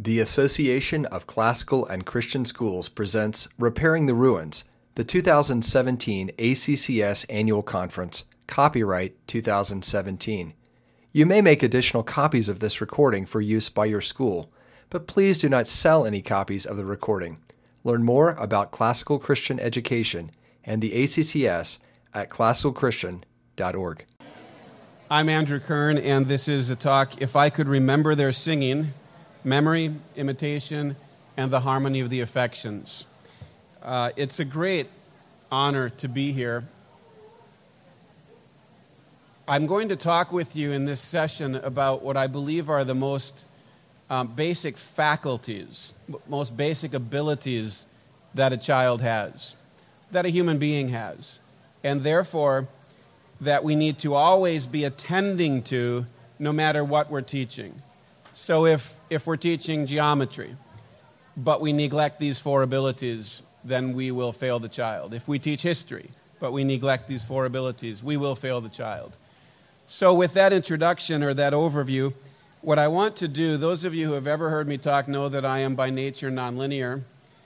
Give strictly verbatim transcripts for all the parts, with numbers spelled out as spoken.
The Association of Classical and Christian Schools presents Repairing the Ruins, the two thousand seventeen A C C S Annual Conference, copyright two thousand seventeen. You may make additional copies of this recording for use by your school, but please do not sell any copies of the recording. Learn more about classical Christian education and the A C C S at classical christian dot org. I'm Andrew Kern, and this is a talk, If I Could Remember Their Singing, Memory, Imitation, and the Harmony of the Affections. Uh, it's a great honor to be here. I'm going to talk with you in this session about what I believe are the most um, basic faculties, most basic abilities that a child has, that a human being has, and therefore that we need to always be attending to no matter what we're teaching. So if, if we're teaching geometry, but we neglect these four abilities, then we will fail the child. If we teach history, but we neglect these four abilities, we will fail the child. So with that introduction or that overview, what I want to do, those of you who have ever heard me talk know that I am by nature nonlinear,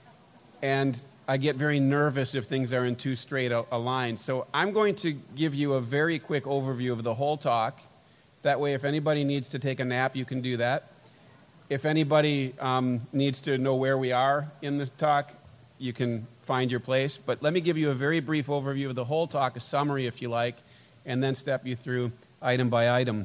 and I get very nervous if things are in too straight a, a line. So I'm going to give you a very quick overview of the whole talk. That way, if anybody needs to take a nap, you can do that. If anybody um, needs to know where we are in the talk, you can find your place. But let me give you a very brief overview of the whole talk, a summary if you like, and then step you through item by item.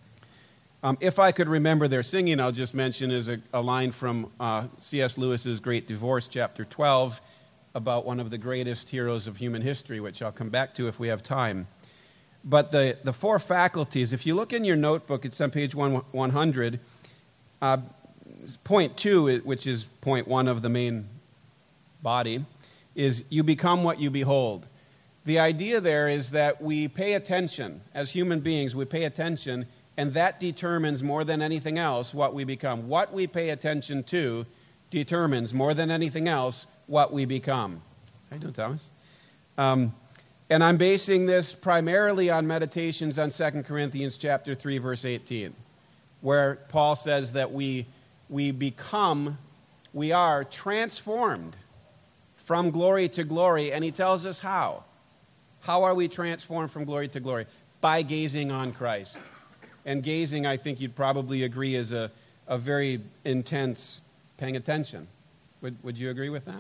Um, if I could remember their singing, I'll just mention is a, a line from uh, C S Lewis's Great Divorce, chapter twelve, about one of the greatest heroes of human history, which I'll come back to if we have time. But the, the four faculties, if you look in your notebook, it's on page one hundred, uh, point two, which is point one of the main body, is you become what you behold. The idea there is that we pay attention. As human beings, we pay attention, and that determines more than anything else what we become. What we pay attention to determines more than anything else what we become. How you doing, Thomas? Um, and I'm basing this primarily on meditations on Second Corinthians chapter three, verse eighteen, where Paul says that we, we become, we are transformed from glory to glory, and he tells us how. How are we transformed from glory to glory? By gazing on Christ. And gazing, I think you'd probably agree, is a, a very intense paying attention. Would, would you agree with that?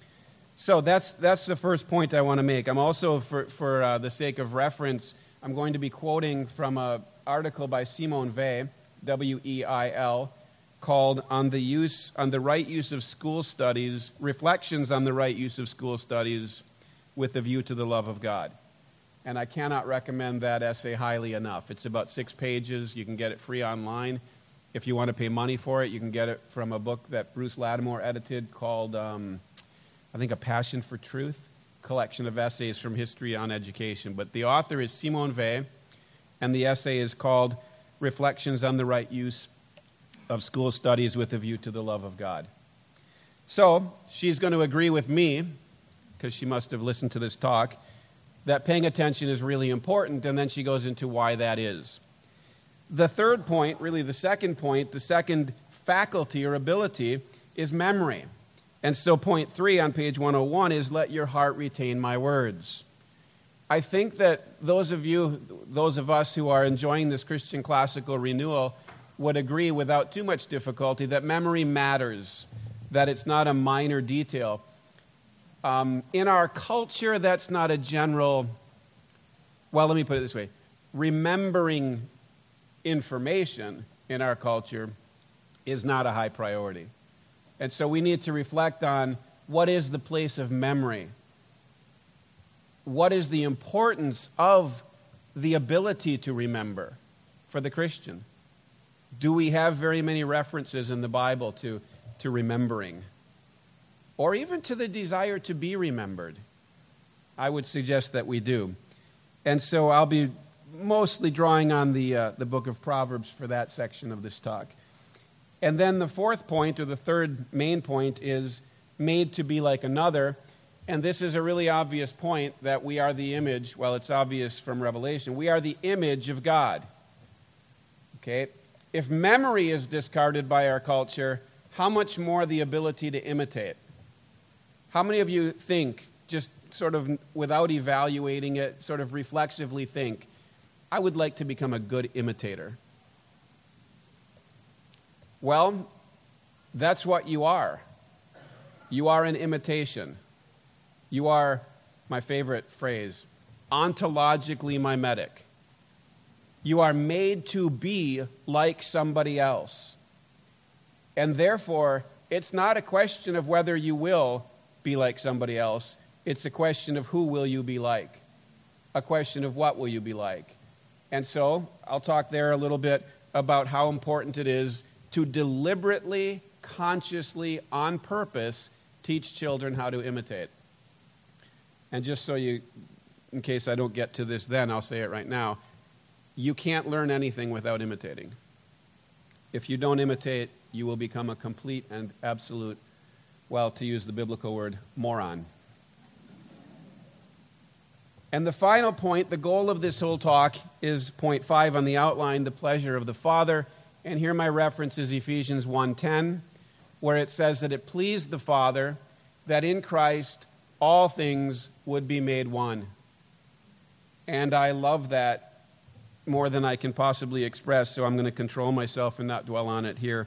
So that's that's the first point I want to make. I'm also, for, for uh, the sake of reference, I'm going to be quoting from an article by Simone Weil, W E I L, called on the use on the right use of school studies, Reflections on the Right Use of School Studies with a View to the Love of God. And I cannot recommend that essay highly enough. It's about six pages. You can get it free online. If you want to pay money for it, you can get it from a book that Bruce Lattimore edited called, um, I think, A Passion for Truth, collection of essays from history on education. But the author is Simone Weil, and the essay is called Reflections on the Right Use of School Studies with a View to the Love of God. So she's going to agree with me, because she must have listened to this talk, that paying attention is really important, and then she goes into why that is. The third point, really the second point, the second faculty or ability is memory. And so point three on page one oh one is let your heart retain my words. I think that those of you, those of us who are enjoying this Christian classical renewal would agree without too much difficulty that memory matters, that it's not a minor detail. Um, in our culture, that's not a general, well, let me put it this way. Remembering information in our culture is not a high priority. And so we need to reflect on what is the place of memory? What is the importance of the ability to remember for the Christian? Do we have very many references in the Bible to, to remembering? Or even to the desire to be remembered? I would suggest that we do. And so I'll be mostly drawing on the uh, the book of Proverbs for that section of this talk. And then the fourth point, or the third main point, is made to be like another. And this is a really obvious point, that we are the image, well, it's obvious from Revelation, we are the image of God. Okay? If memory is discarded by our culture, how much more the ability to imitate? How many of you think, just sort of without evaluating it, sort of reflexively think, I would like to become a good imitator? Well, that's what you are. You are an imitation. You are, my favorite phrase, ontologically mimetic. You are made to be like somebody else. And therefore, it's not a question of whether you will be like somebody else. It's a question of who will you be like. A question of what will you be like. And so, I'll talk there a little bit about how important it is to deliberately, consciously, on purpose, teach children how to imitate. And just so you, in case I don't get to this then, I'll say it right now. You can't learn anything without imitating. If you don't imitate, you will become a complete and absolute, well, to use the biblical word, moron. And the final point, the goal of this whole talk, is point five on the outline, the pleasure of the Father. And here my reference is Ephesians one ten, where it says that it pleased the Father that in Christ all things would be made one. And I love that more than I can possibly express, so I'm going to control myself and not dwell on it here.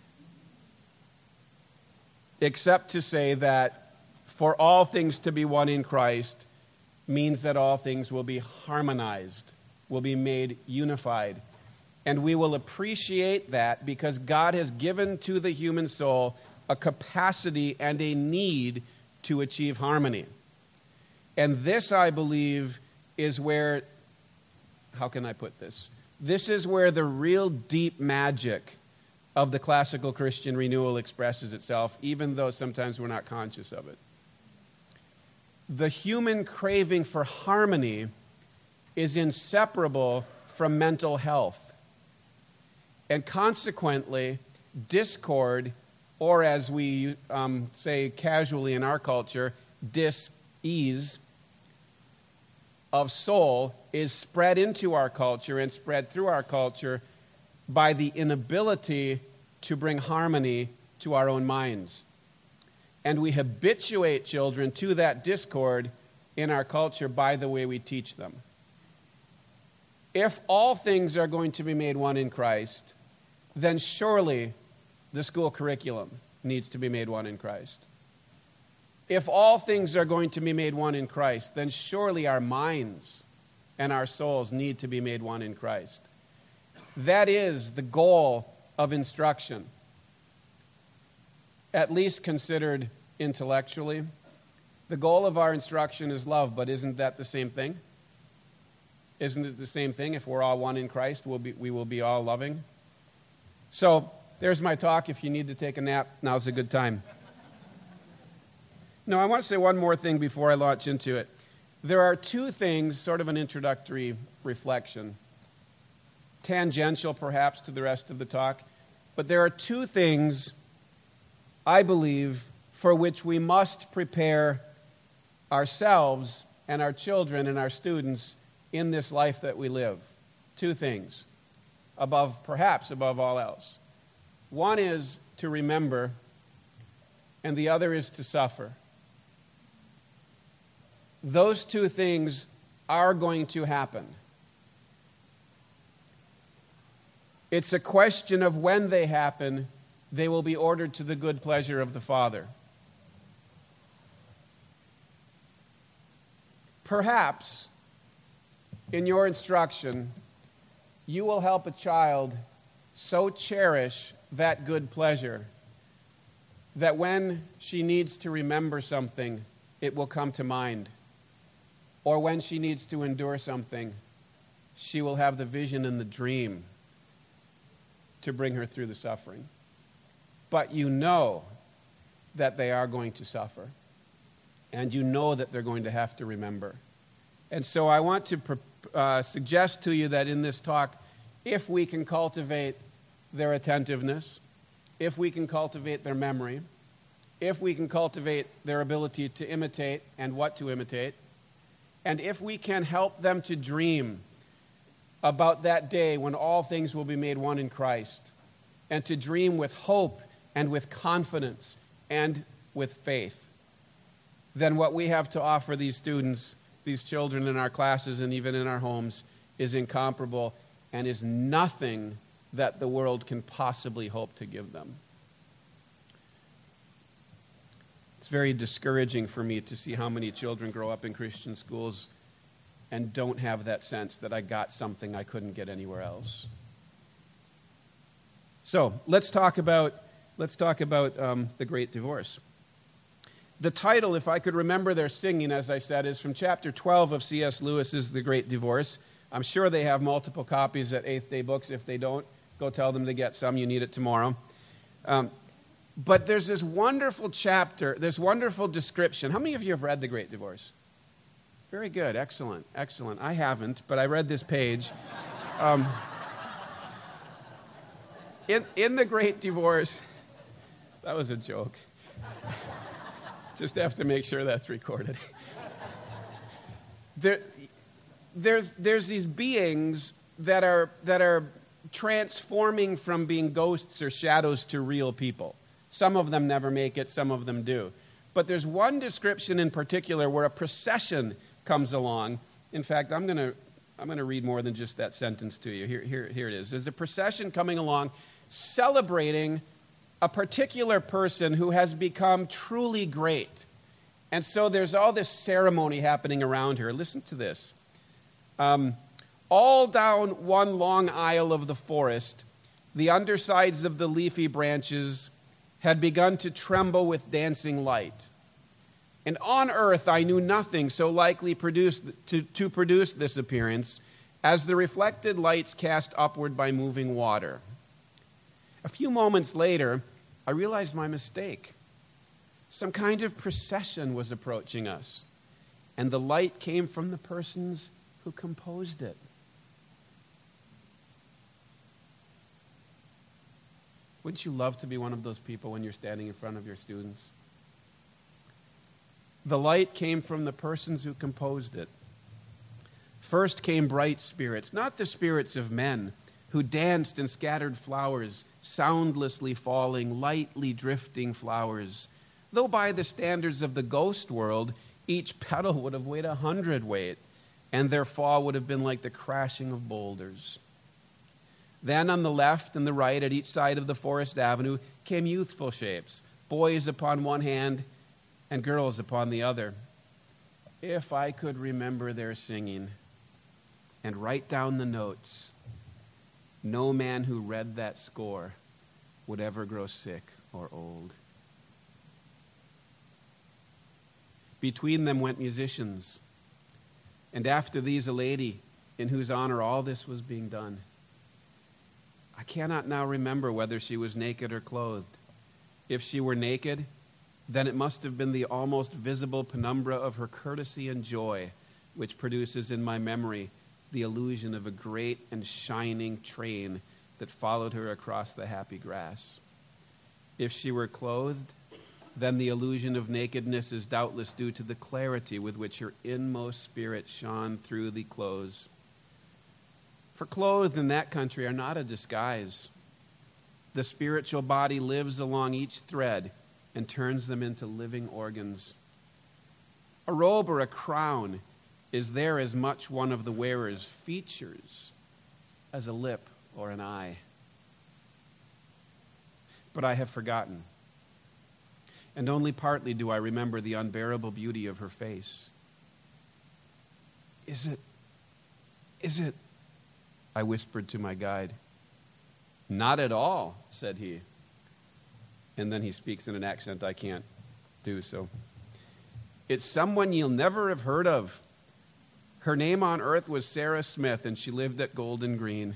Except to say that for all things to be one in Christ means that all things will be harmonized, will be made unified. And we will appreciate that because God has given to the human soul a capacity and a need to achieve harmony. And this, I believe, is where, how can I put this? This is where the real deep magic of the classical Christian renewal expresses itself, even though sometimes we're not conscious of it. The human craving for harmony is inseparable from mental health. And consequently, discord, or as we um, say casually in our culture, dis-ease of soul is spread into our culture and spread through our culture by the inability to bring harmony to our own minds. And we habituate children to that discord in our culture by the way we teach them. If all things are going to be made one in Christ, then surely the school curriculum needs to be made one in Christ. If all things are going to be made one in Christ, then surely our minds and our souls need to be made one in Christ. That is the goal of instruction, at least considered intellectually. The goal of our instruction is love, but isn't that the same thing? Isn't it the same thing? If we're all one in Christ, we'll be, we will be all loving. So, there's my talk. If you need to take a nap, now's a good time. No, I want to say one more thing before I launch into it. There are two things, sort of an introductory reflection, tangential perhaps to the rest of the talk, but there are two things, I believe, for which we must prepare ourselves and our children and our students in this life that we live. Two things, above, perhaps above all else. One is to remember, and the other is to suffer. Those two things are going to happen. It's a question of when they happen, they will be ordered to the good pleasure of the Father. Perhaps, in your instruction, you will help a child so cherish that good pleasure that when she needs to remember something, it will come to mind. Or when she needs to endure something, she will have the vision and the dream to bring her through the suffering. But you know that they are going to suffer. And you know that they're going to have to remember. And so I want to uh, suggest to you that in this talk, if we can cultivate their attentiveness, if we can cultivate their memory, if we can cultivate their ability to imitate and what to imitate, and if we can help them to dream about that day when all things will be made one in Christ, and to dream with hope and with confidence and with faith, then what we have to offer these students, these children in our classes and even in our homes, is incomparable and is nothing that the world can possibly hope to give them. It's very discouraging for me to see how many children grow up in Christian schools and don't have that sense that I got something I couldn't get anywhere else. So let's talk about let's talk about um, the Great Divorce. The title, if I could remember their singing, as I said, is from chapter twelve of C S Lewis's The Great Divorce. I'm sure they have multiple copies at Eighth Day Books. If they don't, go tell them to get some. You need it tomorrow. Um, but there's this wonderful chapter, this wonderful description. How many of you have read The Great Divorce? Very good. Excellent. Excellent. I haven't, but I read this page. Um, in, in The Great Divorce, that was a joke. Just have to make sure that's recorded. there, there's, there's these beings that are, that are transforming from being ghosts or shadows to real people. Some of them never make it, some of them do. But there's one description in particular where a procession comes along. In fact, I'm going to I'm going to read more than just that sentence to you. Here, here, here it is. There's a procession coming along celebrating a particular person who has become truly great. And so there's all this ceremony happening around her. Listen to this. Um, all down one long aisle of the forest, the undersides of the leafy branches had begun to tremble with dancing light. And on earth I knew nothing so likely produced, to, to produce this appearance as the reflected lights cast upward by moving water. A few moments later, I realized my mistake. Some kind of procession was approaching us, and the light came from the persons who composed it. Wouldn't you love to be one of those people when you're standing in front of your students? The light came from the persons who composed it. First came bright spirits, not the spirits of men, who danced and scattered flowers, soundlessly falling, lightly drifting flowers. Though by the standards of the ghost world, each petal would have weighed a hundredweight, and their fall would have been like the crashing of boulders. Then on the left and the right, at each side of the forest avenue, came youthful shapes, boys upon one hand and girls upon the other. If I could remember their singing and write down the notes, no man who read that score would ever grow sick or old. Between them went musicians, and after these a lady in whose honor all this was being done. I cannot now remember whether she was naked or clothed. If she were naked, then it must have been the almost visible penumbra of her courtesy and joy which produces in my memory the illusion of a great and shining train that followed her across the happy grass. If she were clothed, then the illusion of nakedness is doubtless due to the clarity with which her inmost spirit shone through the clothes. For clothed in that country are not a disguise. The spiritual body lives along each thread and turns them into living organs. A robe or a crown is there as much one of the wearer's features as a lip or an eye. But I have forgotten, and only partly do I remember the unbearable beauty of her face. Is it, is it, I whispered to my guide. Not at all, said he. And then he speaks in an accent I can't do, so. It's someone you'll never have heard of. Her name on earth was Sarah Smith, and she lived at Golden Green.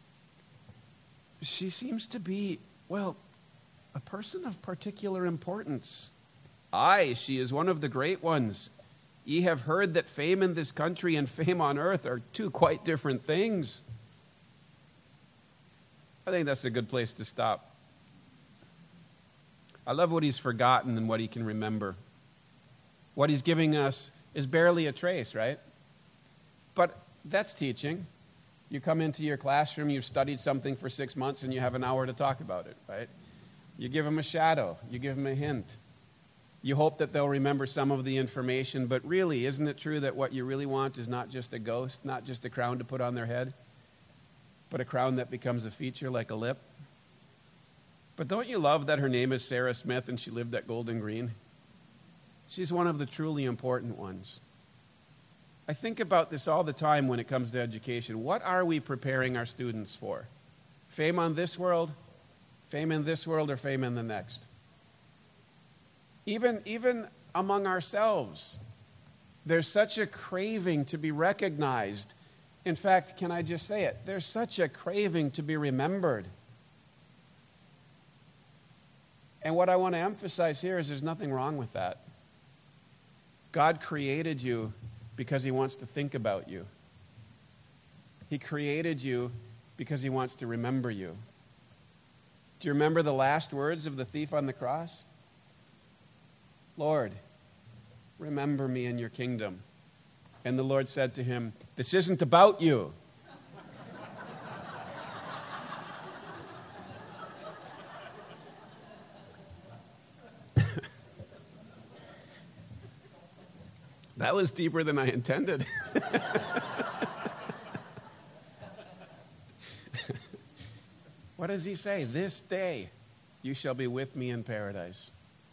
She seems to be, well, a person of particular importance. Aye, she is one of the great ones. Ye have heard that fame in this country and fame on earth are two quite different things. I think that's a good place to stop. I love what he's forgotten and what he can remember. What he's giving us is barely a trace, right? But that's teaching. You come into your classroom, you've studied something for six months, and you have an hour to talk about it, right? You give them a shadow. You give them a hint. You hope that they'll remember some of the information, but really, isn't it true that what you really want is not just a ghost, not just a crown to put on their head, but a crown that becomes a feature like a lip? But don't you love that her name is Sarah Smith and she lived at Golden Green? She's one of the truly important ones. I think about this all the time when it comes to education. What are we preparing our students for? Fame on this world, fame in this world, or fame in the next? Even, even among ourselves, there's such a craving to be recognized. In fact, can I just say it? There's such a craving to be remembered. And what I want to emphasize here is there's nothing wrong with that. God created you because he wants to think about you. He created you because he wants to remember you. Do you remember the last words of the thief on the cross? Lord, remember me in your kingdom. And the Lord said to him, this isn't about you. That was deeper than I intended. What does he say? This day you shall be with me in paradise.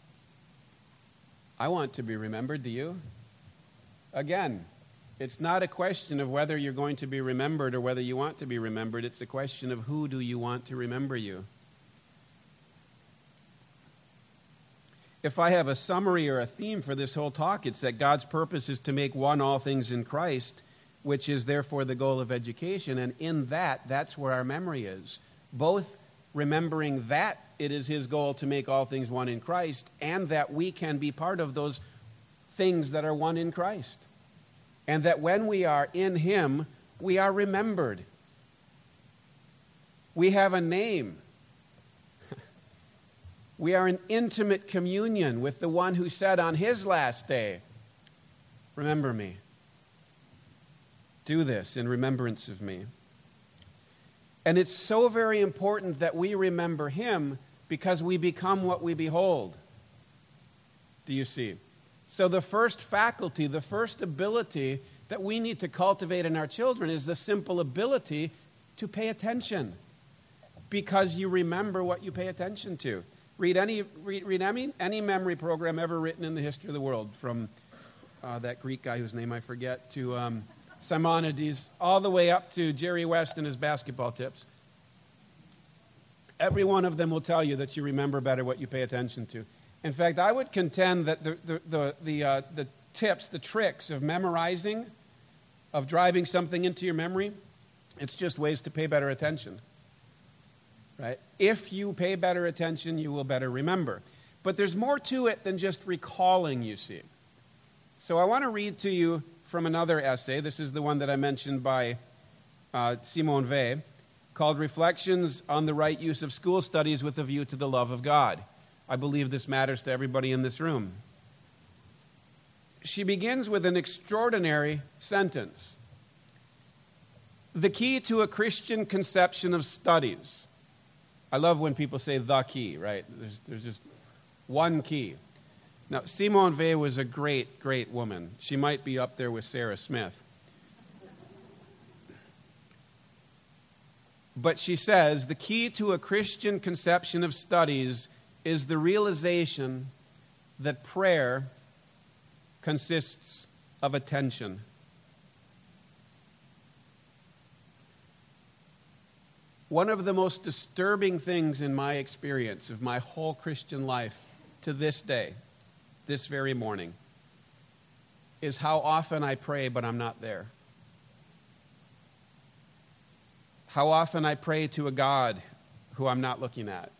I want to be remembered. Do you? Again, it's not a question of whether you're going to be remembered or whether you want to be remembered. It's a question of who do you want to remember you. If I have a summary or a theme for this whole talk, it's that God's purpose is to make one all things in Christ, which is therefore the goal of education. And in that, that's where our memory is. Both remembering that it is his goal to make all things one in Christ, and that we can be part of those things that are one in Christ. And that when we are in him, we are remembered. We have a name. We are in intimate communion with the one who said on his last day, remember me. Do this in remembrance of me. And it's so very important that we remember him because we become what we behold. Do you see? So the first faculty, the first ability that we need to cultivate in our children is the simple ability to pay attention. Because you remember what you pay attention to. Read any read, read any, any memory program ever written in the history of the world, from uh, that Greek guy whose name I forget, to um, Simonides, all the way up to Jerry West and his basketball tips. Every one of them will tell you that you remember better what you pay attention to. In fact, I would contend that the the the the, uh, the tips, the tricks of memorizing, of driving something into your memory, it's just ways to pay better attention. Right? If you pay better attention, you will better remember. But there's more to it than just recalling, you see. So I want to read to you from another essay. This is the one that I mentioned by uh, Simone Weil, called Reflections on the Right Use of School Studies with a View to the Love of God. I believe this matters to everybody in this room. She begins with an extraordinary sentence. The key to a Christian conception of studies. I love when people say the key, right? There's, there's just one key. Now, Simone Weil was a great, great woman. She might be up there with Sarah Smith. But she says, the key to a Christian conception of studies is the realization that prayer consists of attention. One of the most disturbing things in my experience of my whole Christian life to this day, this very morning, is how often I pray but I'm not there. How often I pray to a God who I'm not looking at.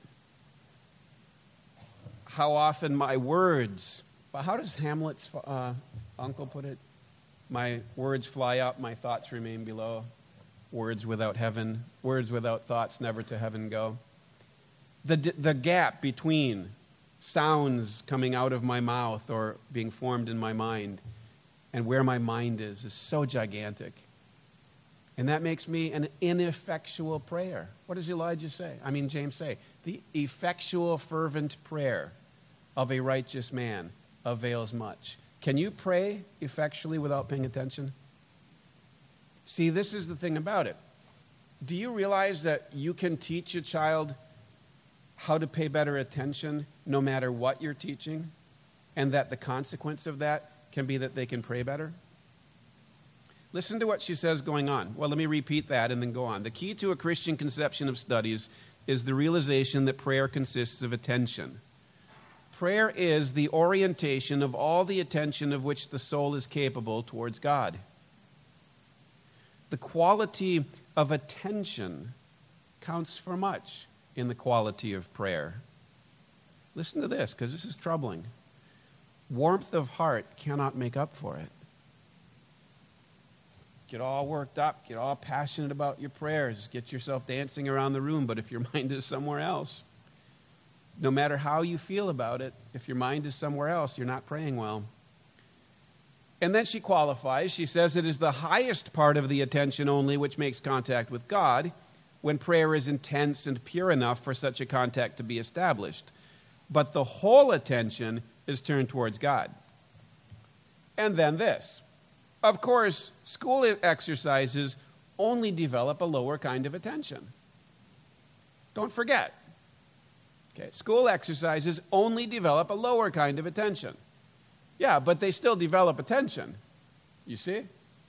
How often my words, but how does Hamlet's uh, uncle put it? My words fly up, my thoughts remain below. Words without heaven, words without thoughts never to heaven go. The, the gap between sounds coming out of my mouth or being formed in my mind and where my mind is is so gigantic. And that makes me an ineffectual prayer. What does Elijah say? I mean, James say, the effectual, fervent prayer of a righteous man avails much. Can you pray effectually without paying attention? See, this is the thing about it. Do you realize that you can teach a child how to pay better attention no matter what you're teaching, and that the consequence of that can be that they can pray better? Listen to what she says going on. Well, let me repeat that and then go on. The key to a Christian conception of studies is the realization that prayer consists of attention. Prayer is the orientation of all the attention of which the soul is capable towards God. The quality of attention counts for much in the quality of prayer. Listen to this, because this is troubling. Warmth of heart cannot make up for it. Get all worked up, get all passionate about your prayers, get yourself dancing around the room, but if your mind is somewhere else, no matter how you feel about it, if your mind is somewhere else, you're not praying well. And then she qualifies. She says it is the highest part of the attention only which makes contact with God, when prayer is intense and pure enough for such a contact to be established. But the whole attention is turned towards God. And then this. Of course, school exercises only develop a lower kind of attention. Don't forget. Okay, school exercises only develop a lower kind of attention. Yeah, but they still develop attention. You see?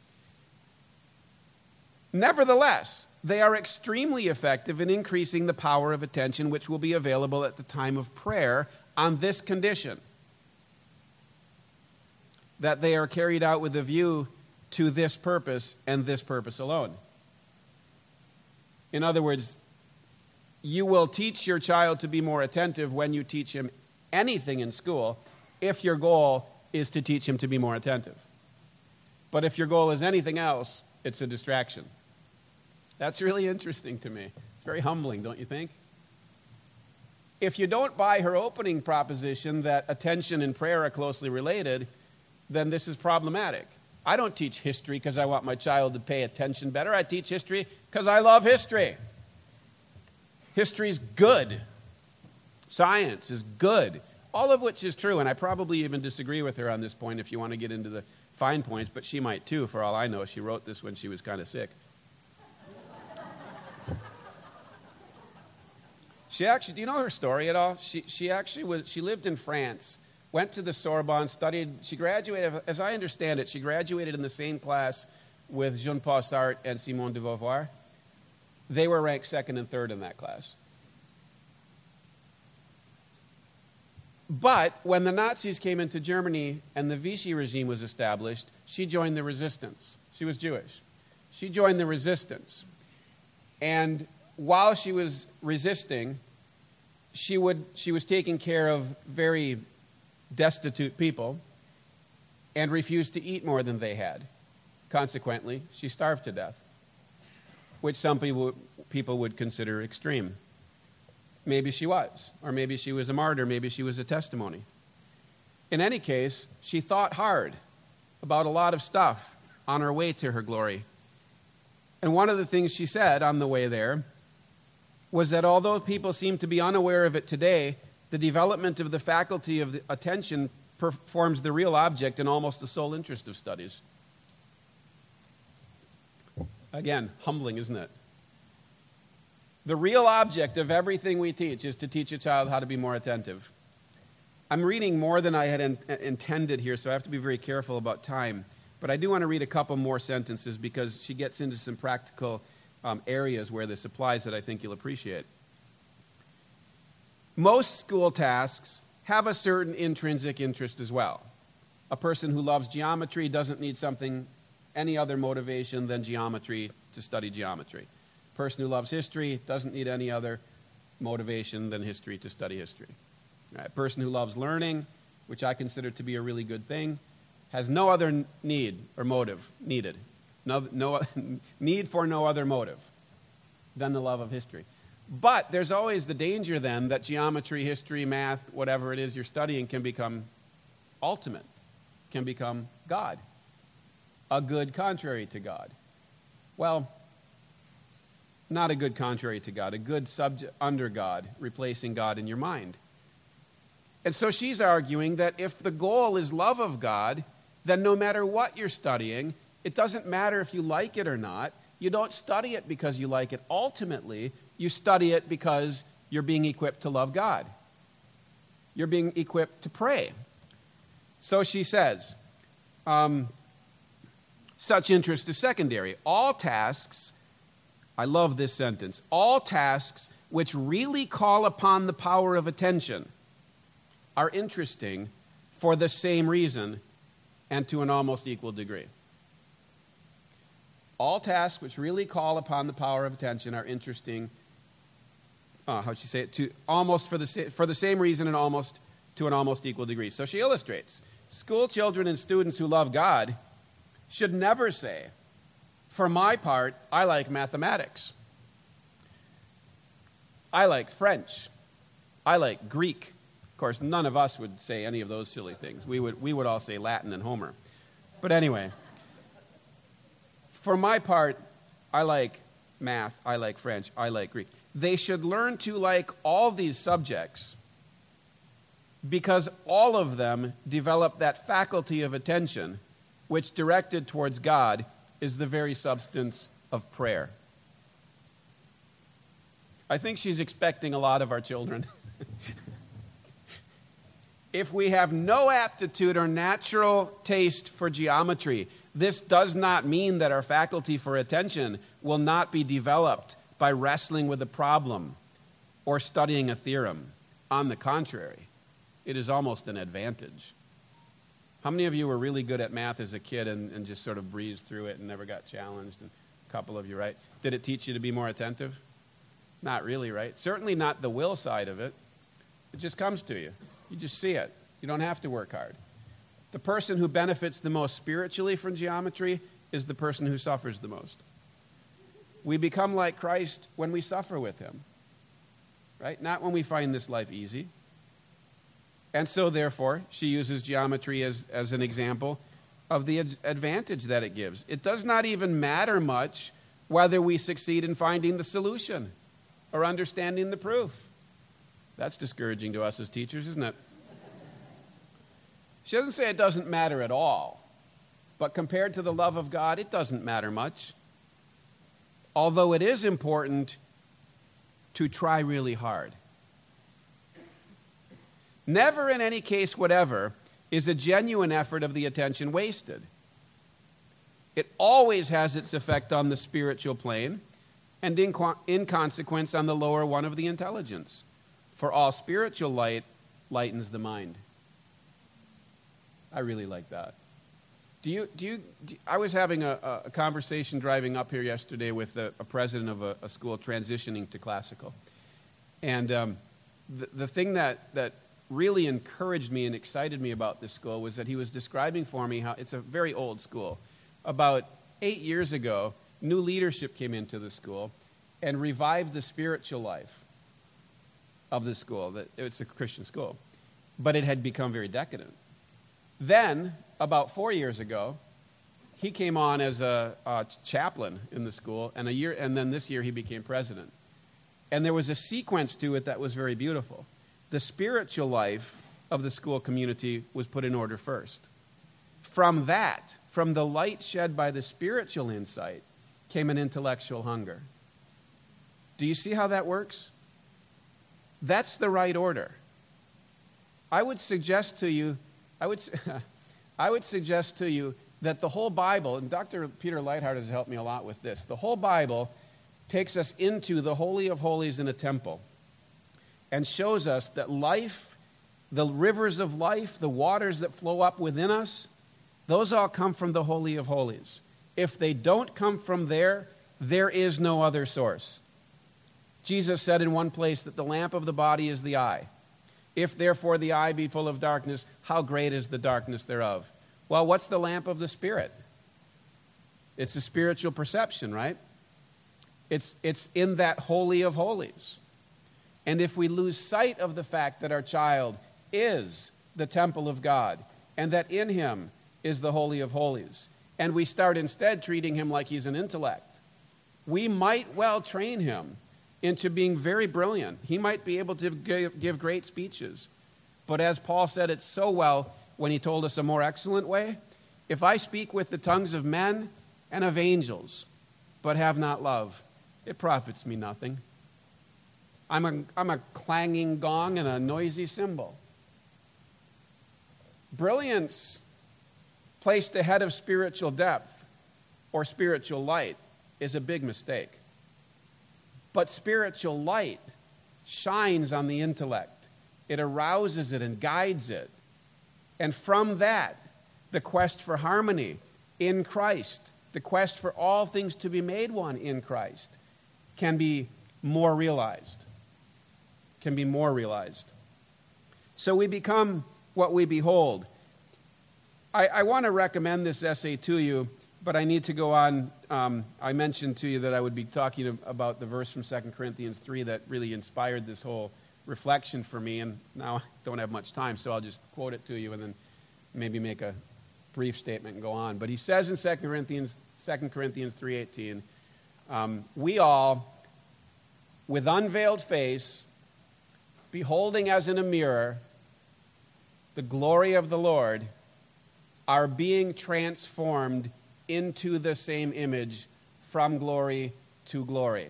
Nevertheless, they are extremely effective in increasing the power of attention which will be available at the time of prayer on this condition: that they are carried out with a view to this purpose and this purpose alone. In other words, you will teach your child to be more attentive when you teach him anything in school if your goal is to teach him to be more attentive. But if your goal is anything else, it's a distraction. That's really interesting to me. It's very humbling, don't you think? If you don't buy her opening proposition that attention and prayer are closely related, then this is problematic. I don't teach history because I want my child to pay attention better. I teach history because I love history. History's good. Science is good. All of which is true, and I probably even disagree with her on this point if you want to get into the fine points, but she might too, for all I know. She wrote this when she was kind of sick. She actually, do you know her story at all? She she actually was, she lived in France, went to the Sorbonne, studied, she graduated, as I understand it, she graduated in the same class with Jean-Paul Sartre and Simone de Beauvoir. They were ranked second and third in that class. But when the Nazis came into Germany and the Vichy regime was established, she joined the resistance. She was Jewish. She joined the resistance. And while she was resisting, she would she was taking care of very destitute people and refused to eat more than they had. Consequently, she starved to death, which some people people would consider extreme. Maybe she was, or maybe she was a martyr, maybe she was a testimony. In any case, she thought hard about a lot of stuff on her way to her glory. And one of the things she said on the way there was that although people seem to be unaware of it today, the development of the faculty of the attention forms the real object and almost the sole interest of studies. Again, humbling, isn't it? The real object of everything we teach is to teach a child how to be more attentive. I'm reading more than I had in, intended here, so I have to be very careful about time. But I do want to read a couple more sentences because she gets into some practical um, areas where this applies that I think you'll appreciate. Most school tasks have a certain intrinsic interest as well. A person who loves geometry doesn't need something, any other motivation than geometry to study geometry. A person who loves history doesn't need any other motivation than history to study history. A person who loves learning, which I consider to be a really good thing, has no other need or motive needed. No, no need for no other motive than the love of history. But there's always the danger then that geometry, history, math, whatever it is you're studying can become ultimate, can become God, a good contrary to God. Well, not a good contrary to God, a good subject under God, replacing God in your mind. And so she's arguing that if the goal is love of God, then no matter what you're studying, it doesn't matter if you like it or not. You don't study it because you like it. Ultimately, you study it because you're being equipped to love God. You're being equipped to pray. So she says, um, such interest is secondary. All tasks, I love this sentence, all tasks which really call upon the power of attention are interesting for the same reason and to an almost equal degree. All tasks which really call upon the power of attention are interesting, uh, how'd she say it, to almost for the, sa- for the same reason and almost to an almost equal degree. So she illustrates, school children and students who love God should never say, for my part, I like mathematics. I like French. I like Greek. Of course, none of us would say any of those silly things. We would, we would all say Latin and Homer. But anyway, for my part, I like math, I like French, I like Greek. They should learn to like all these subjects because all of them develop that faculty of attention which, directed towards God, is the very substance of prayer. I think she's expecting a lot of our children. If we have no aptitude or natural taste for geometry, this does not mean that our faculty for attention will not be developed by wrestling with a problem or studying a theorem. On the contrary, it is almost an advantage. How many of you were really good at math as a kid and, and just sort of breezed through it and never got challenged? And a couple of you, right? Did it teach you to be more attentive? Not really, right? Certainly not the will side of it. It just comes to you. You just see it. You don't have to work hard. The person who benefits the most spiritually from geometry is the person who suffers the most. We become like Christ when we suffer with him, right? Not when we find this life easy. And so, therefore, she uses geometry as, as an example of the ad- advantage that it gives. It does not even matter much whether we succeed in finding the solution or understanding the proof. That's discouraging to us as teachers, isn't it? She doesn't say it doesn't matter at all, but compared to the love of God, it doesn't matter much. Although it is important to try really hard. Never in any case whatever is a genuine effort of the attention wasted. It always has its effect on the spiritual plane and in, in consequence on the lower one of the intelligence. For all spiritual light lightens the mind. I really like that. Do you, do you, do, I was having a, a conversation driving up here yesterday with a, a president of a, a school transitioning to classical. And um, the, the thing that, that really encouraged me and excited me about this school was that he was describing for me how it's a very old school. About eight years ago, new leadership came into the school and revived the spiritual life of the school. It's a Christian school, but it had become very decadent. Then, about four years ago, he came on as a, a chaplain in the school, and a year, and then this year he became president. And there was a sequence to it that was very beautiful. The spiritual life of the school community was put in order first. From that, from the light shed by the spiritual insight, came an intellectual hunger. Do you see how that works? That's the right order. I would suggest to you, I would, I would suggest to you that the whole Bible, and Doctor Peter Leithart has helped me a lot with this, the whole Bible takes us into the Holy of Holies in a temple and shows us that life, the rivers of life, the waters that flow up within us, those all come from the Holy of Holies. If they don't come from there, there is no other source. Jesus said in one place that the lamp of the body is the eye. If therefore the eye be full of darkness, how great is the darkness thereof? Well, what's the lamp of the Spirit? It's a spiritual perception, right? It's, it's in that Holy of Holies. And if we lose sight of the fact that our child is the temple of God and that in him is the Holy of Holies, and we start instead treating him like he's an intellect, we might well train him into being very brilliant. He might be able to give, give great speeches. But as Paul said it so well when he told us a more excellent way, if I speak with the tongues of men and of angels, but have not love, it profits me nothing. I'm a, I'm a clanging gong and a noisy cymbal. Brilliance placed ahead of spiritual depth or spiritual light is a big mistake. But spiritual light shines on the intellect. It arouses it and guides it. And from that, the quest for harmony in Christ, the quest for all things to be made one in Christ, can be more realized. Can be more realized. So we become what we behold. I, I want to recommend this essay to you, but I need to go on. Um, I mentioned to you that I would be talking about the verse from Second Corinthians three that really inspired this whole reflection for me, and now I don't have much time, so I'll just quote it to you and then maybe make a brief statement and go on. But he says in Second Corinthians, Second Corinthians three eighteen, um, we all, with unveiled face, beholding as in a mirror the glory of the Lord, are being transformed into the same image from glory to glory.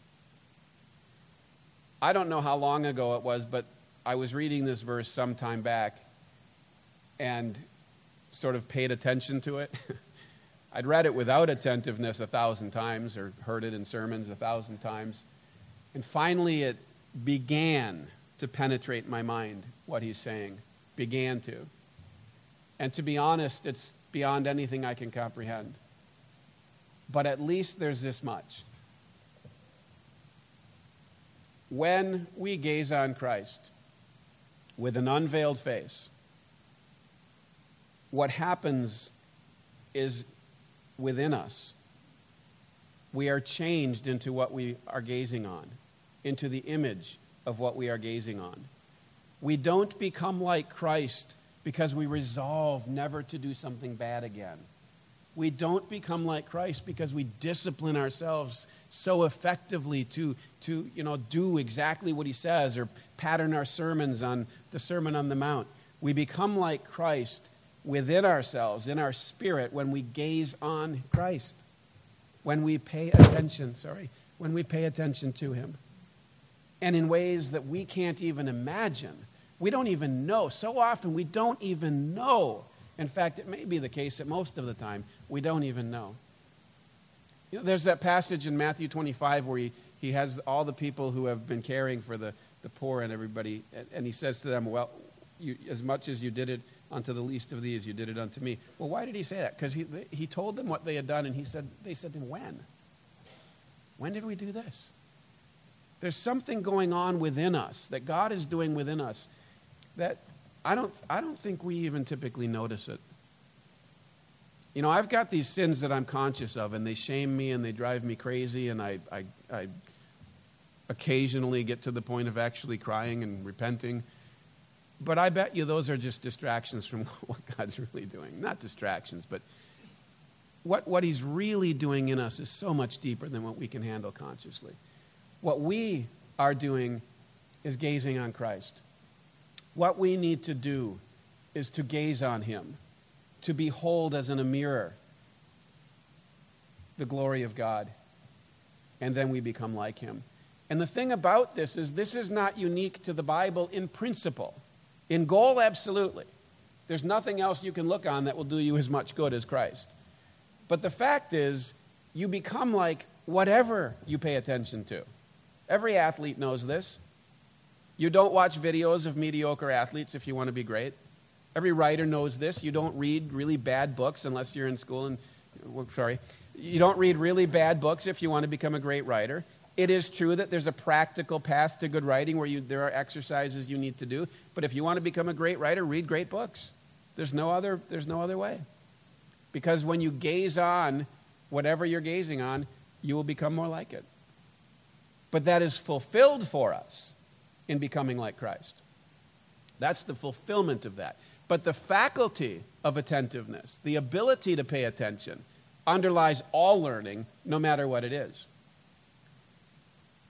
I don't know how long ago it was, but I was reading this verse some time back and sort of paid attention to it. I'd read it without attentiveness a thousand times or heard it in sermons a thousand times. And finally it began to penetrate my mind, what he's saying. Began to. And to be honest, it's beyond anything I can comprehend. But at least there's this much. When we gaze on Christ with an unveiled face, what happens is within us, we are changed into what we are gazing on, into the image of what we are gazing on. We don't become like Christ because we resolve never to do something bad again. We don't become like Christ because we discipline ourselves so effectively to, to you know, do exactly what he says or pattern our sermons on the Sermon on the Mount. We become like Christ within ourselves, in our spirit, when we gaze on Christ, when we pay attention, sorry, when we pay attention to him. And in ways that we can't even imagine. We don't even know. So often we don't even know. In fact, it may be the case that most of the time we don't even know. You know, there's that passage in Matthew twenty-five where he, he has all the people who have been caring for the, the poor and everybody, and, and he says to them, well, you, as much as you did it unto the least of these, you did it unto me. Well, why did he say that? Because he, he told them what they had done, and he said, they said to him, when? When did we do this? There's something going on within us that God is doing within us that I don't, I don't think we even typically notice it. You know, I've got these sins that I'm conscious of, and they shame me and they drive me crazy, and I, I, I occasionally get to the point of actually crying and repenting. But I bet you those are just distractions from what God's really doing. Not distractions, but what, what he's really doing in us is so much deeper than what we can handle consciously. What we are doing is gazing on Christ. What we need to do is to gaze on him, to behold as in a mirror the glory of God, and then we become like him. And the thing about this is this is not unique to the Bible in principle. In goal, absolutely. There's nothing else you can look on that will do you as much good as Christ. But the fact is, you become like whatever you pay attention to. Every athlete knows this. You don't watch videos of mediocre athletes if you want to be great. Every writer knows this. You don't read really bad books unless you're in school and, well, sorry. You don't read really bad books if you want to become a great writer. It is true that there's a practical path to good writing where you, there are exercises you need to do. But if you want to become a great writer, read great books. There's no other, there's no other way. Because when you gaze on whatever you're gazing on, you will become more like it. But that is fulfilled for us in becoming like Christ. That's the fulfillment of that. But the faculty of attentiveness, the ability to pay attention, underlies all learning, no matter what it is.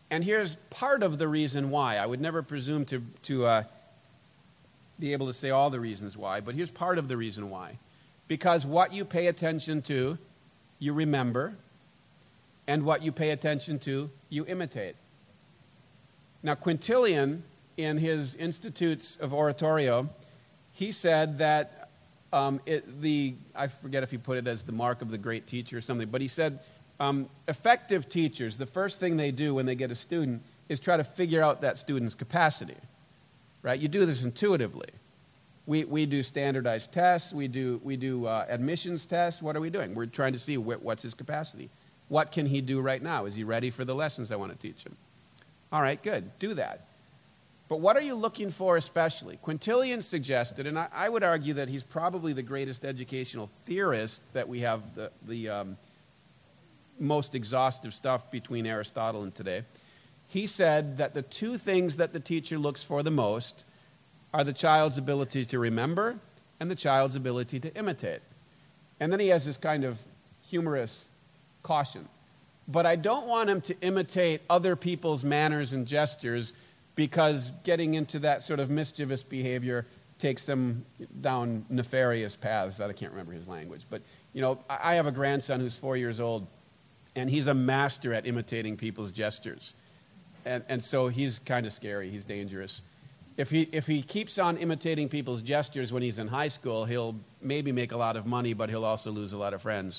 And here's part of the reason why. I would never presume to, to uh, be able to say all the reasons why, but here's part of the reason why. Because what you pay attention to, you remember, and what you pay attention to, you imitate. Now, Quintilian, in his Institutes of Oratorio, he said that um, it, the, I forget if he put it as the mark of the great teacher or something, but he said um, effective teachers, the first thing they do when they get a student is try to figure out that student's capacity, right? You do this intuitively. We we do standardized tests. We do we do uh, admissions tests. What are we doing? We're trying to see wh- what's his capacity. What can he do right now? Is he ready for the lessons I want to teach him? All right, good. Do that. But what are you looking for especially? Quintilian suggested, and I, I would argue that he's probably the greatest educational theorist that we have, the, the um, most exhaustive stuff between Aristotle and today. He said that the two things that the teacher looks for the most are the child's ability to remember and the child's ability to imitate. And then he has this kind of humorous caution. But I don't want him to imitate other people's manners and gestures, because getting into that sort of mischievous behavior takes them down nefarious paths. I can't remember his language. But, you know, I have a grandson who's four years old, and he's a master at imitating people's gestures. And, and so he's kind of scary. He's dangerous. If he, if he keeps on imitating people's gestures when he's in high school, he'll maybe make a lot of money, but he'll also lose a lot of friends.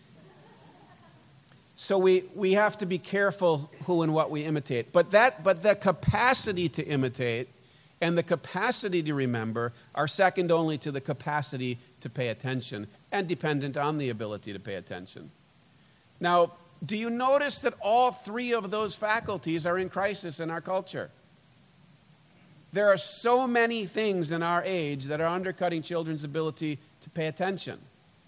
So we, we have to be careful who and what we imitate. But that but the capacity to imitate and the capacity to remember are second only to the capacity to pay attention, and dependent on the ability to pay attention. Now, do you notice that all three of those faculties are in crisis in our culture? There are so many things in our age that are undercutting children's ability to pay attention.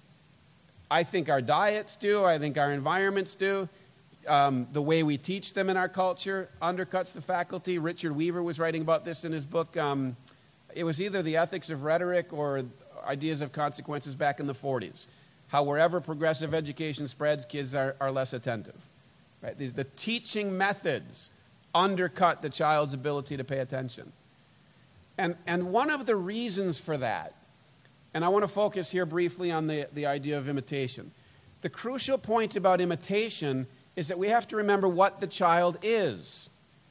I think our diets do. I think our environments do. Um, the way we teach them in our culture undercuts the faculty. Richard Weaver was writing about this in his book. Um, it was either The Ethics of Rhetoric or Ideas of Consequences back in the forties. How wherever progressive education spreads, kids are, are less attentive. Right? These, the teaching methods undercut the child's ability to pay attention. And, and one of the reasons for that, and I want to focus here briefly on the, the idea of imitation. The crucial point about imitation is that we have to remember what the child is.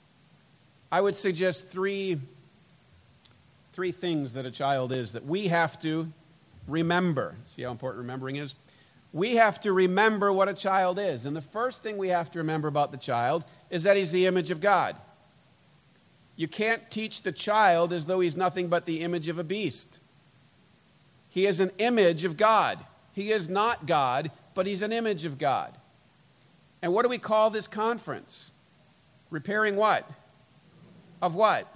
I would suggest three, three things that a child is that we have to remember. See how important remembering is? We have to remember what a child is. And the first thing we have to remember about the child is that he's the image of God. You can't teach the child as though he's nothing but the image of a beast. He is an image of God. He is not God, but he's an image of God. And what do we call this conference? Repairing what? Of what?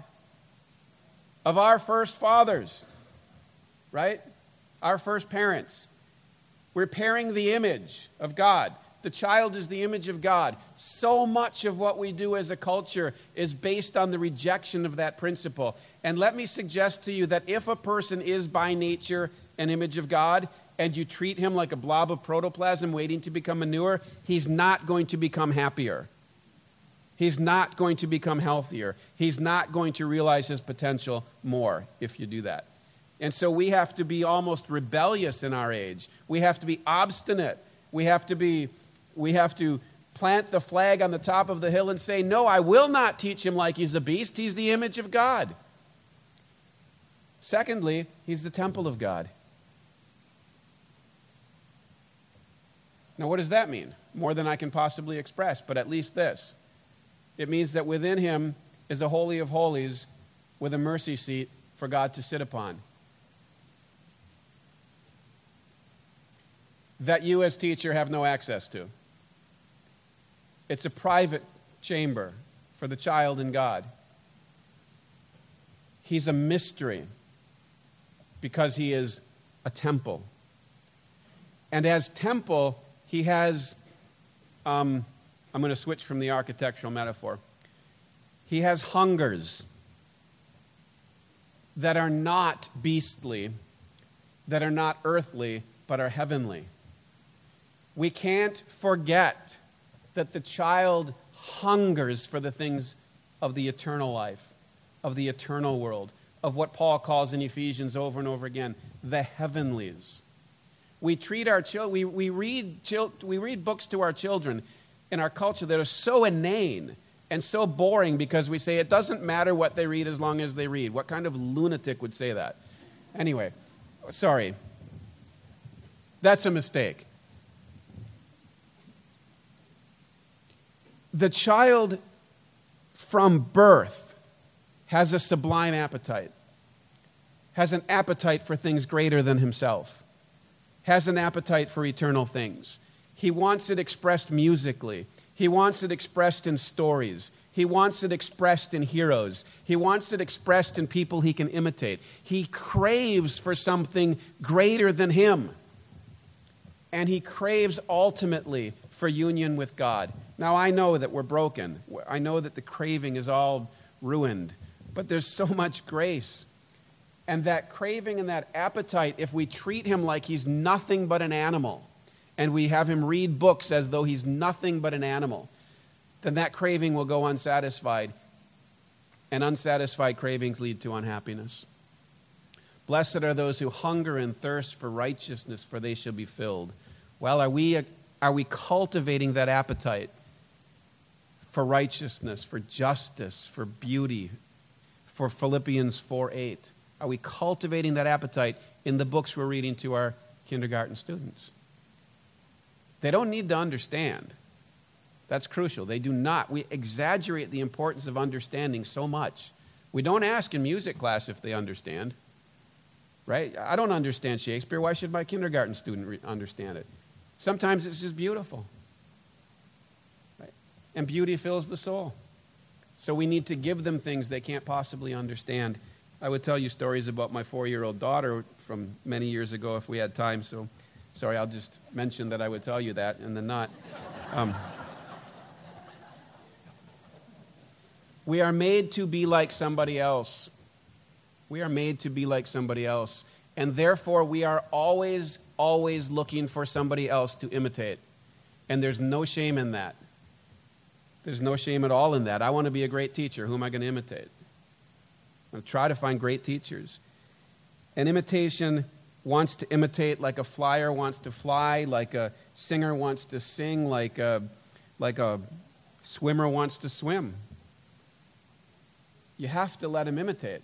Of our first fathers, right? Our first parents. Repairing the image of God. The child is the image of God. So much of what we do as a culture is based on the rejection of that principle. And let me suggest to you that if a person is by nature an image of God, and you treat him like a blob of protoplasm waiting to become manure, he's not going to become happier. He's not going to become healthier. He's not going to realize his potential more if you do that. And so we have to be almost rebellious in our age. We have to be obstinate. We have to be, we have to plant the flag on the top of the hill and say, no, I will not teach him like he's a beast. He's the image of God. Secondly, he's the temple of God. Now, what does that mean? More than I can possibly express, but at least this. It means that within him is a holy of holies with a mercy seat for God to sit upon. That you as teacher have no access to. It's a private chamber for the child and God. He's a mystery because he is a temple. And as temple, he has, um, I'm going to switch from the architectural metaphor. He has hungers that are not beastly, that are not earthly, but are heavenly. We can't forget that the child hungers for the things of the eternal life, of the eternal world, of what Paul calls in Ephesians over and over again, the heavenlies. We treat our children, we, we, read chil- we read books to our children in our culture that are so inane and so boring because we say it doesn't matter what they read as long as they read. What kind of lunatic would say that? Anyway, sorry. That's a mistake. The child from birth has a sublime appetite, has an appetite for things greater than himself, has an appetite for eternal things. He wants it expressed musically. He wants it expressed in stories. He wants it expressed in heroes. He wants it expressed in people he can imitate. He craves for something greater than him. And he craves ultimately for union with God. Now, I know that we're broken. I know that the craving is all ruined. But there's so much grace. And that craving and that appetite, if we treat him like he's nothing but an animal, and we have him read books as though he's nothing but an animal, then that craving will go unsatisfied. And unsatisfied cravings lead to unhappiness. Blessed are those who hunger and thirst for righteousness, for they shall be filled. Well, are we, are we cultivating that appetite for righteousness, for justice, for beauty, for Philippians four eight? Are we cultivating that appetite in the books we're reading to our kindergarten students? They don't need to understand. That's crucial. They do not. We exaggerate the importance of understanding so much. We don't ask in music class if they understand. Right? I don't understand Shakespeare. Why should my kindergarten student re- understand it? Sometimes it's just beautiful. Right? And beauty fills the soul. So we need to give them things they can't possibly understand. I would tell you stories about my four-year-old daughter from many years ago if we had time. So, sorry, I'll just mention that I would tell you that and then not. Um, we are made to be like somebody else. We are made to be like somebody else. And therefore, we are always, always looking for somebody else to imitate. And there's no shame in that. There's no shame at all in that. I want to be a great teacher. Who am I going to imitate? I'll try to find great teachers. An imitation wants to imitate like a flyer wants to fly, like a singer wants to sing, like a, like a swimmer wants to swim. You have to let him imitate.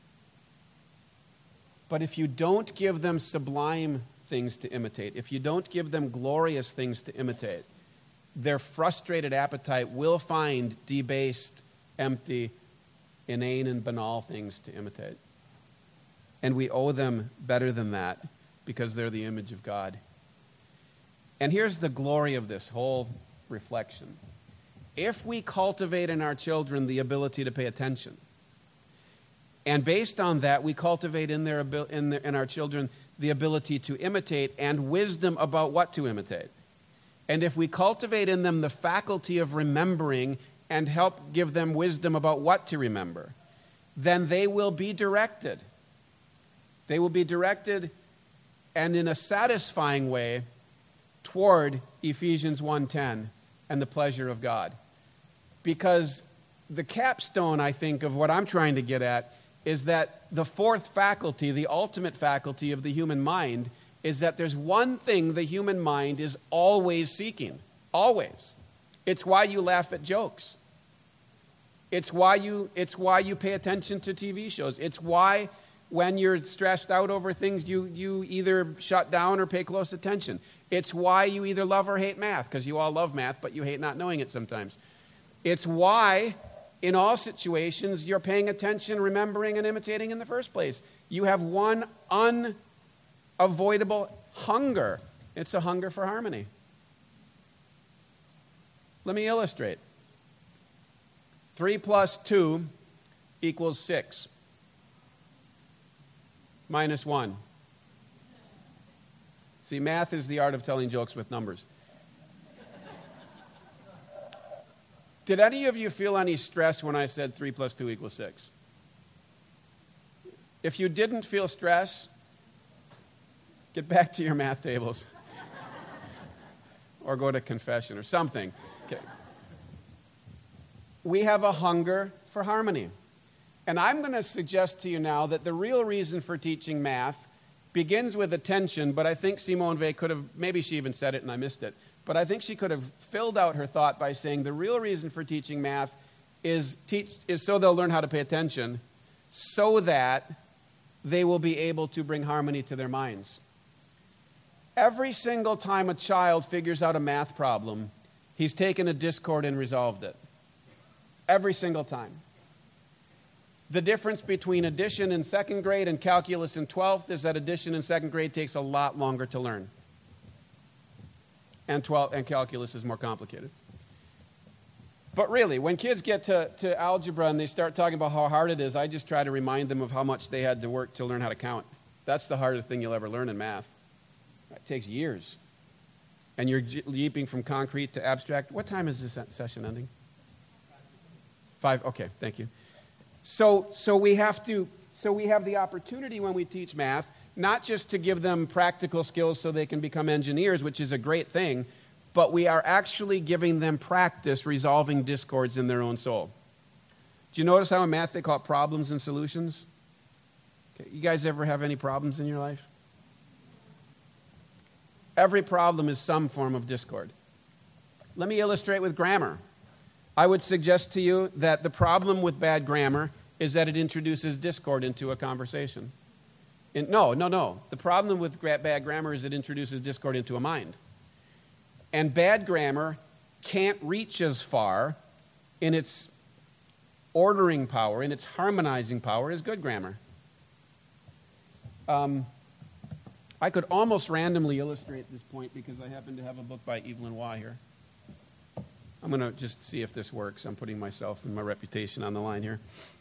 But if you don't give them sublime things to imitate, if you don't give them glorious things to imitate, their frustrated appetite will find debased, empty, inane, and banal things to imitate. And we owe them better than that because they're the image of God. And here's the glory of this whole reflection. If we cultivate in our children the ability to pay attention, and based on that, we cultivate in, their, in, their, in our children the ability to imitate and wisdom about what to imitate. And if we cultivate in them the faculty of remembering and help give them wisdom about what to remember, then they will be directed. They will be directed, and in a satisfying way, toward Ephesians one ten and the pleasure of God. Because the capstone, I think, of what I'm trying to get at is that the fourth faculty, the ultimate faculty of the human mind, is that there's one thing the human mind is always seeking. Always. It's why you laugh at jokes. It's why you, it's why you pay attention to T V shows. It's why when you're stressed out over things, you, you either shut down or pay close attention. It's why you either love or hate math, because you all love math, but you hate not knowing it sometimes. It's why in all situations, you're paying attention, remembering, and imitating in the first place. You have one unavoidable hunger. It's a hunger for harmony. Let me illustrate. Three plus two equals six. Minus one. See, math is the art of telling jokes with numbers. Did any of you feel any stress when I said three plus two equals six? If you didn't feel stress, get back to your math tables. Or go to confession or something. Okay. we have a hunger for harmony. And I'm going to suggest to you now that the real reason for teaching math begins with attention, but I think Simone Weil could have, maybe she even said it and I missed it, but I think she could have filled out her thought by saying the real reason for teaching math is, teach, is so they'll learn how to pay attention, so that they will be able to bring harmony to their minds. Every single time a child figures out a math problem, he's taken a discord and resolved it. Every single time. The difference between addition in second grade and calculus in twelfth is that addition in second grade takes a lot longer to learn. And, twelve, and calculus is more complicated. But really, when kids get to, to algebra and they start talking about how hard it is, I just try to remind them of how much they had to work to learn how to count. That's the hardest thing you'll ever learn in math. It takes years. And you're leaping from concrete to abstract. What time is this session ending? Five? Okay, thank you. So, so we have to, so we have the opportunity when we teach math, not just to give them practical skills so they can become engineers, which is a great thing, but we are actually giving them practice resolving discords in their own soul. Do you notice how in math they call it problems and solutions? Okay, you guys ever have any problems in your life? Every problem is some form of discord. Let me illustrate with grammar. I would suggest to you that the problem with bad grammar is that it introduces discord into a conversation. In, no, no, no. The problem with gra- bad grammar is it introduces discord into a mind. And bad grammar can't reach as far in its ordering power, in its harmonizing power, as good grammar. Um, I could almost randomly illustrate this point because I happen to have a book by Evelyn Waugh here. I'm going to just see if this works. I'm putting myself and my reputation on the line here.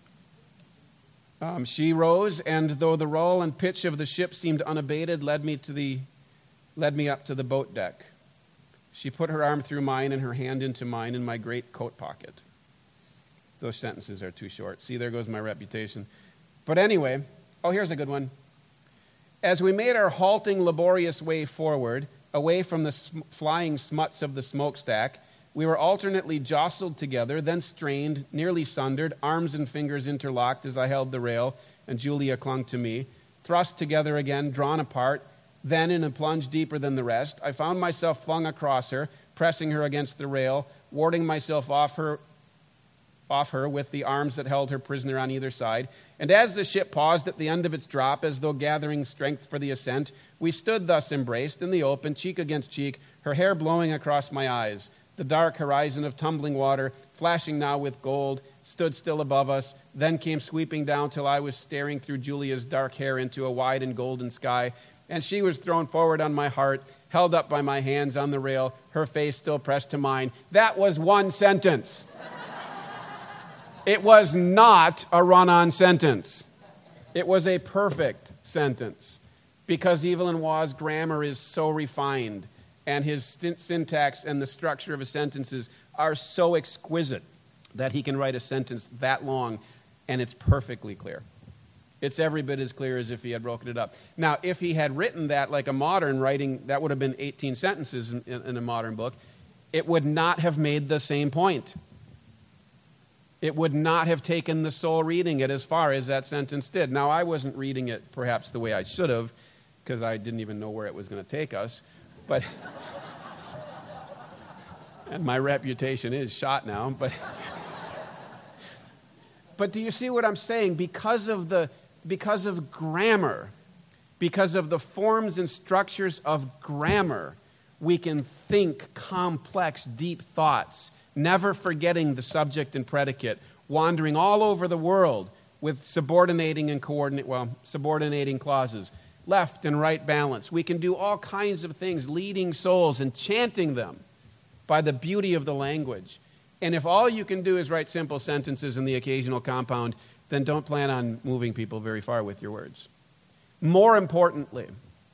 Um, she rose, and though the roll and pitch of the ship seemed unabated, led me to the, led me up to the boat deck. She put her arm through mine and her hand into mine in my great coat pocket. Those sentences are too short. See, there goes my reputation. But anyway, oh, here's a good one. As we made our halting, laborious way forward, away from the sm- flying smuts of the smokestack, we were alternately jostled together, then strained, nearly sundered, arms and fingers interlocked as I held the rail and Julia clung to me, thrust together again, drawn apart. Then, in a plunge deeper than the rest, I found myself flung across her, pressing her against the rail, warding myself off her, off her with the arms that held her prisoner on either side. And as the ship paused at the end of its drop, as though gathering strength for the ascent, we stood thus embraced in the open, cheek against cheek, her hair blowing across my eyes. The dark horizon of tumbling water, flashing now with gold, stood still above us, then came sweeping down till I was staring through Julia's dark hair into a wide and golden sky, and she was thrown forward on my heart, held up by my hands on the rail, her face still pressed to mine. That was one sentence. It was not a run-on sentence. It was a perfect sentence, because Evelyn Waugh's grammar is so refined, and his syntax and the structure of his sentences are so exquisite that he can write a sentence that long, and it's perfectly clear. It's every bit as clear as if he had broken it up. Now, if he had written that like a modern writing, that would have been eighteen sentences in, in, in a modern book. It would not have made the same point. It would not have taken the soul reading it as far as that sentence did. Now, I wasn't reading it perhaps the way I should have, because I didn't even know where it was going to take us. But, and my reputation is shot now, but, but do you see what I'm saying? Because of the, because of grammar, because of the forms and structures of grammar, we can think complex, deep thoughts, never forgetting the subject and predicate, wandering all over the world with subordinating and coordinate, well, subordinating clauses. Left and right balance. We can do all kinds of things, leading souls and chanting them by the beauty of the language. And if all you can do is write simple sentences and the occasional compound, then don't plan on moving people very far with your words. More importantly,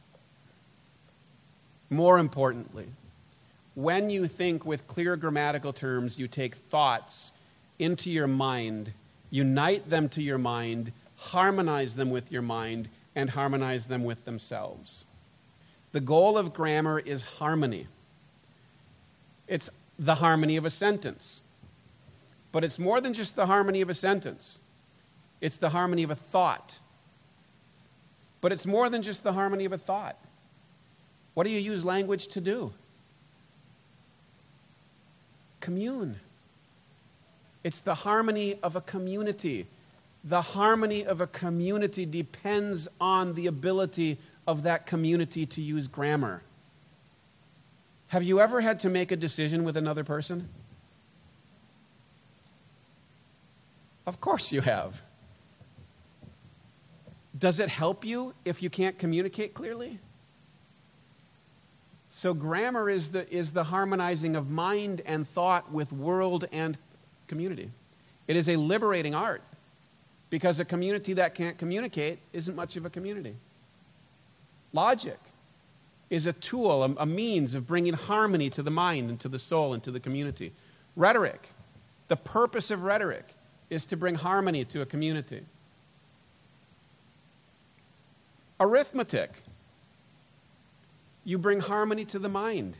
more importantly, when you think with clear grammatical terms, you take thoughts into your mind, unite them to your mind, harmonize them with your mind, and harmonize them with themselves. The goal of grammar is harmony. It's the harmony of a sentence. But it's more than just the harmony of a sentence. It's the harmony of a thought. But it's more than just the harmony of a thought. What do you use language to do? Commune. It's the harmony of a community. The harmony of a community depends on the ability of that community to use grammar. Have you ever had to make a decision with another person? Of course you have. Does it help you if you can't communicate clearly? So grammar is the, is the harmonizing of mind and thought with world and community. It is a liberating art, because a community that can't communicate isn't much of a community. Logic is a tool, a, a means of bringing harmony to the mind and to the soul and to the community. Rhetoric, the purpose of rhetoric is to bring harmony to a community. Arithmetic, you bring harmony to the mind.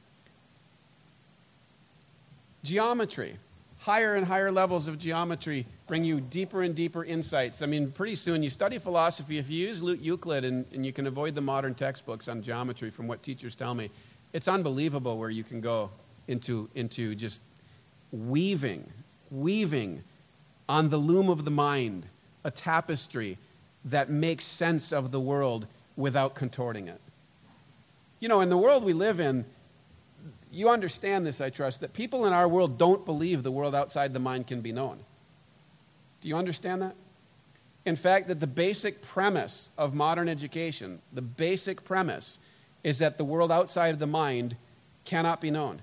Geometry, higher and higher levels of geometry bring you deeper and deeper insights. I mean, pretty soon you study philosophy. If you use Euclid and, and you can avoid the modern textbooks on geometry, from what teachers tell me, it's unbelievable where you can go into, into just weaving, weaving on the loom of the mind, a tapestry that makes sense of the world without contorting it. You know, in the world we live in, you understand this, I trust, that people in our world don't believe the world outside the mind can be known. Do you understand that? In fact, that the basic premise of modern education, the basic premise, is that the world outside of the mind cannot be known.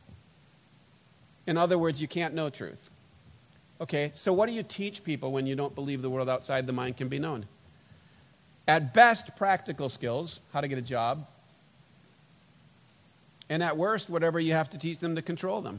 In other words, you can't know truth. Okay, so what do you teach people when you don't believe the world outside the mind can be known? At best, practical skills, how to get a job. And at worst, whatever you have to teach them to control them.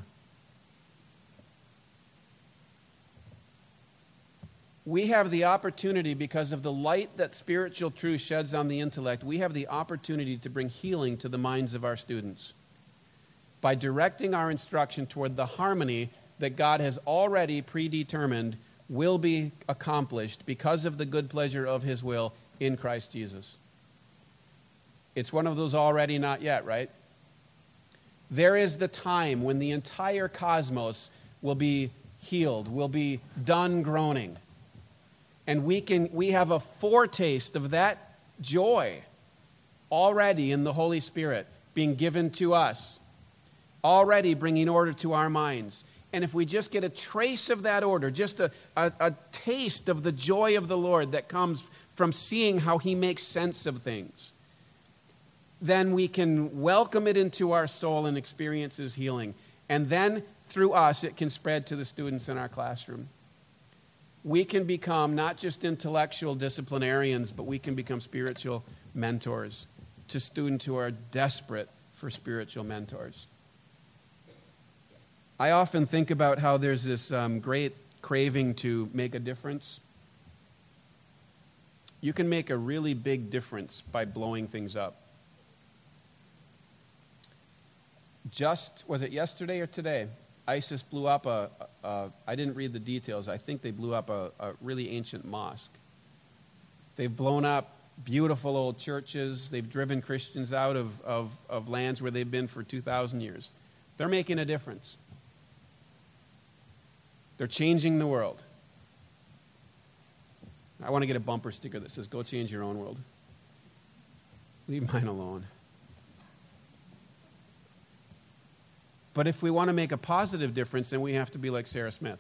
We have the opportunity, because of the light that spiritual truth sheds on the intellect, we have the opportunity to bring healing to the minds of our students by directing our instruction toward the harmony that God has already predetermined will be accomplished because of the good pleasure of His will in Christ Jesus. It's one of those already not yet, right? There is the time when the entire cosmos will be healed, will be done groaning. And we can we have a foretaste of that joy already in the Holy Spirit being given to us, already bringing order to our minds. And if we just get a trace of that order, just a, a, a taste of the joy of the Lord that comes from seeing how He makes sense of things, then we can welcome it into our soul and experience His healing. And then, through us, it can spread to the students in our classroom. We can become not just intellectual disciplinarians, but we can become spiritual mentors to students who are desperate for spiritual mentors. I often think about how there's this um, great craving to make a difference. You can make a really big difference by blowing things up. Just, was it yesterday or today? ISIS blew up a, a, a I didn't read the details, I think they blew up a, a really ancient mosque. They've blown up beautiful old churches. They've driven Christians out of, of, of lands where they've been for two thousand years. They're making a difference. They're changing the world. I want to get a bumper sticker that says, "Go change your own world. Leave mine alone." But if we want to make a positive difference, then we have to be like Sarah Smith.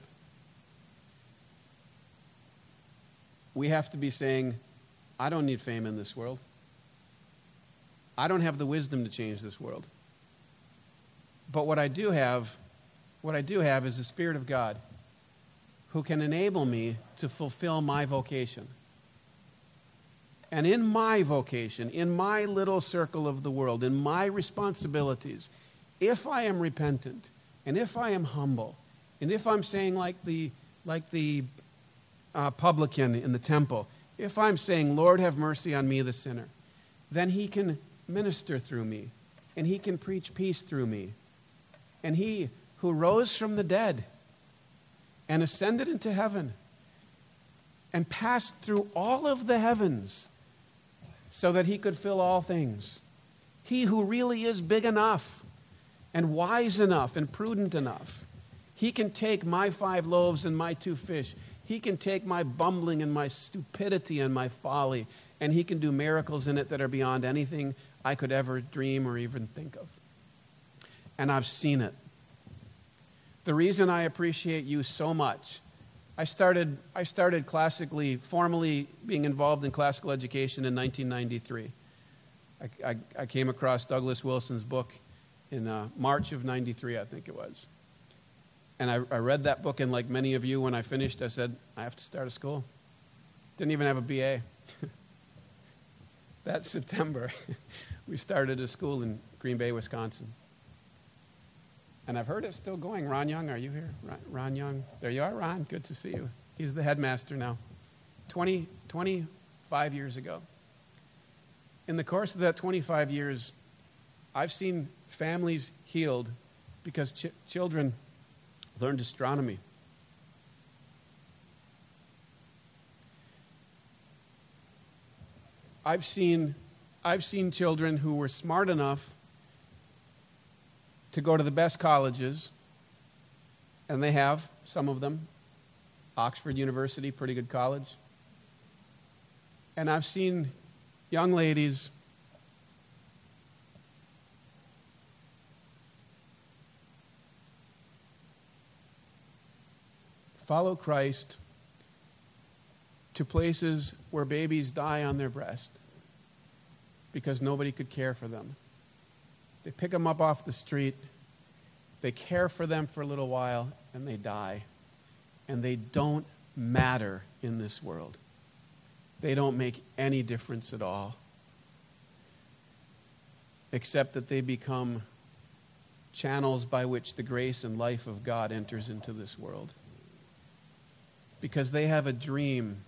We have to be saying, I don't need fame in this world. I don't have the wisdom to change this world. But what I do have, what I do have is the Spirit of God who can enable me to fulfill my vocation. And in my vocation, in my little circle of the world, in my responsibilities, if I am repentant, and if I am humble, and if I'm saying like the like the uh, publican in the temple, if I'm saying, Lord, have mercy on me, the sinner, then He can minister through me, and He can preach peace through me. And He who rose from the dead and ascended into heaven and passed through all of the heavens so that he could fill all things. He who really is big enough and wise enough and prudent enough. He can take my five loaves and my two fish. He can take my bumbling and my stupidity and my folly, and he can do miracles in it that are beyond anything I could ever dream or even think of. And I've seen it. The reason I appreciate you so much, I started, I started classically, formally being involved in classical education in nineteen ninety-three. I, I, I came across Douglas Wilson's book in uh, March of ninety-three, I think it was. And I, I read that book, and like many of you, when I finished, I said, I have to start a school. Didn't even have a B A. That September, we started a school in Green Bay, Wisconsin. And I've heard it's still going. Ron Young, are you here? Ron, Ron Young. There you are, Ron. Good to see you. He's the headmaster now. twenty, twenty-five years ago. In the course of that twenty-five years, I've seen families healed because ch- children learned astronomy. I've seen, I've seen children who were smart enough to go to the best colleges, and they have, some of them. Oxford University, pretty good college. And I've seen young ladies follow Christ to places where babies die on their breast because nobody could care for them. They pick them up off the street, they care for them for a little while, and they die. And they don't matter in this world. They don't make any difference at all, except that they become channels by which the grace and life of God enters into this world. Because they have a dream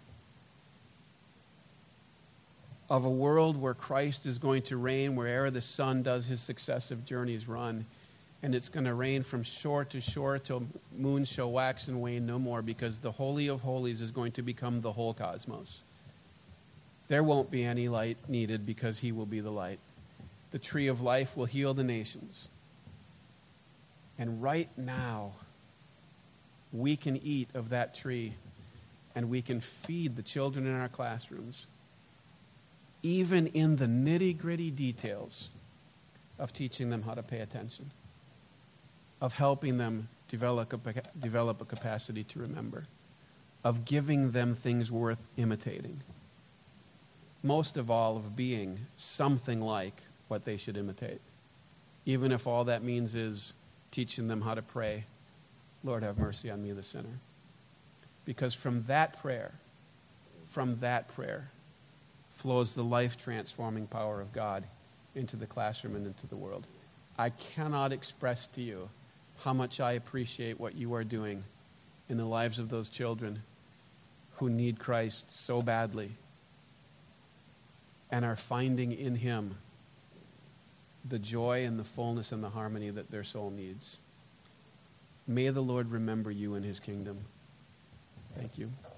of a world where Christ is going to reign wherever the sun does his successive journeys run. And it's going to reign from shore to shore till moon shall wax and wane no more, because the Holy of Holies is going to become the whole cosmos. There won't be any light needed because he will be the light. The tree of life will heal the nations. And right now, we can eat of that tree, and we can feed the children in our classrooms, even in the nitty-gritty details of teaching them how to pay attention, of helping them develop a, develop a capacity to remember, of giving them things worth imitating. Most of all, of being something like what they should imitate, even if all that means is teaching them how to pray, Lord, have mercy on me, the sinner. Because from that prayer, from that prayer, flows the life-transforming power of God into the classroom and into the world. I cannot express to you how much I appreciate what you are doing in the lives of those children who need Christ so badly and are finding in him the joy and the fullness and the harmony that their soul needs. May the Lord remember you in his kingdom. Thank you.